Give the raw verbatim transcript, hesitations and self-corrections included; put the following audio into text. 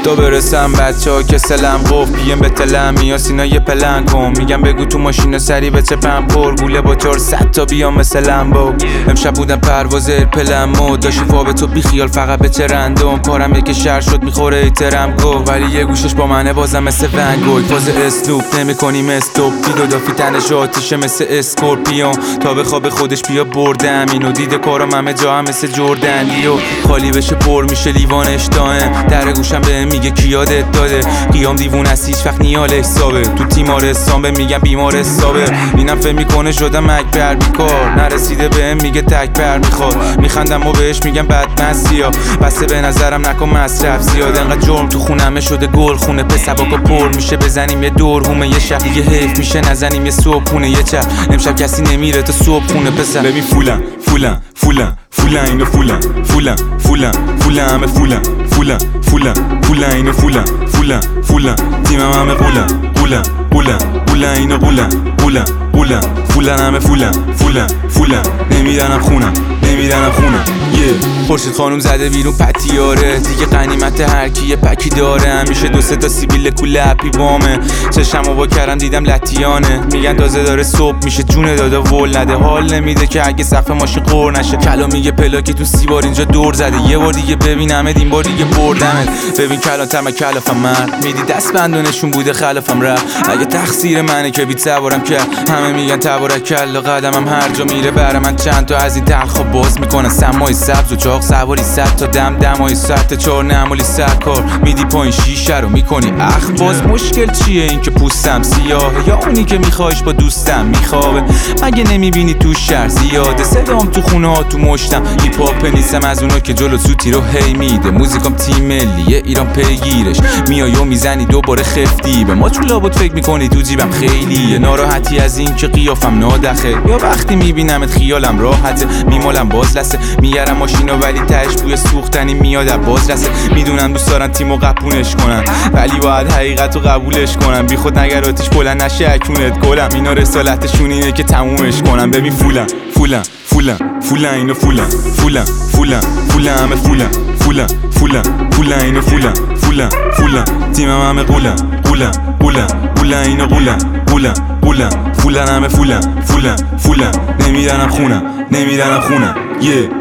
تا برسم بچه ها کسلم قف بیم به تلم یا سینا یه پلن کن میگم بگو تو ماشین سری به چپم پر گوله با چهارصد تا بیام مثل لمبو امشب بودم پرواز پلمو داشتی فا تو بی خیال فقط به چه رندم کارم یکی شر شد میخوره ایترم گو ولی یه گوشش با منه بازم مثل ونگوی فاز اسلوب نمی کنیم استوب دیدو دافی تنش آتیشه مثل اسکورپیون تا به خواب خودش بیا بردم اینو دیده کارم همه جا هم مثل جردن لیو خالی بشه پر میشه لیوانش داهم در گوشم به میگه کی یادت داده قیام دیوون است هیچ وقت نیال حسابه تو تیمارستان به میگم بیمار حسابه اینم فهم میکنه شدم مکبر بیکار نرسیده بهم میگه تکبر میخواد میخندم و بهش میگم بدمستیا بسته به نظرم نکن مصرف زیاد انقدر جرم تو خونمه شده گل خونه پسباکا پر میشه بزنیم یه دور هومه یه شب دیگه حیف میشه نزنیم یه صبح خونه یه چپ امشب کسی نمیره تا صبح خونه پسر ببین فولم فولم فولم فولم اینو فولم فولم فولم فولم همه فولم فولم فولم فولم اینو فولم فولم فولم تیمم همه قولم قولم قولم قولم اینو قولم قولم قولم فولم همه فولم فولم فولم نمیدنم خونم نمیدنم خونم yeah. خورشید خانوم زده بیرون پتیاره دیگه غنیمت هر کی یه پکی داره همیشه دو سه تا سیبیل کوله اپی بامه چشمو با کردم دیدم لطیانه میگن تازه داره صبح میشه جون داده ول نده حال نمیده که اگه سقف ماشین قور نشه کلا میگه پلاکی تو سی بار اینجا دور زده یه بار دیگه ببینمت این بار دیگه بردمت ببین کلان تم کلافم مرد میدی دست بندونشون بوده خلافم رفت اگه تقصیر منه که بیت سوارم کرد همه میگن تبارک کلا قدمم هر جا میره برای من چند تا از این تلخا باز میکنن سمای سبز و چاق سواری صد تا دم دمای ساعت چهار نمالی سرکار میدی پایین شیشه رو میکنی اخ باز مشکل چیه این که پوستم سیاهه یا اونی که میخوایش با دوستم میخوابه مگه نمیبینی تو شهر زیاده صدام تو خونه ها تو مشتم هیپ هاپ نیستم از اونا که جلو سوتی رو هی میده موزیکام تیم ملیه ایران پیگیرش میای و میزنی دوباره خفتی به ما چون لابد فکر میکنی تو جیبم خیلیه ناراحتی از این که قیافم نادخه یا وقتی میبینمت خیالم راحته میمالم باز لسه میارم ماشینو ولی تهش بوی سوختنی میاد باز رسه میدونم دوست دارن تیمو قپونش کنن ولی باید حقیقتو قبولش کنن بی خود نگراتیش بلند نشه اکونت گلم اینا رسالتشون اینه که تمومش کنن ببین فولم فولم فولم فولم اینو فولم فولم فولم فولم همه فولم فولم فولم فولم اینو فولم فولم فولم تیمم همه قولم قولم قولم قولم اینو قولم قولم قولم فولم همه فولم فولم فولم نمیدنم خونم نمیدنم خونم yeah.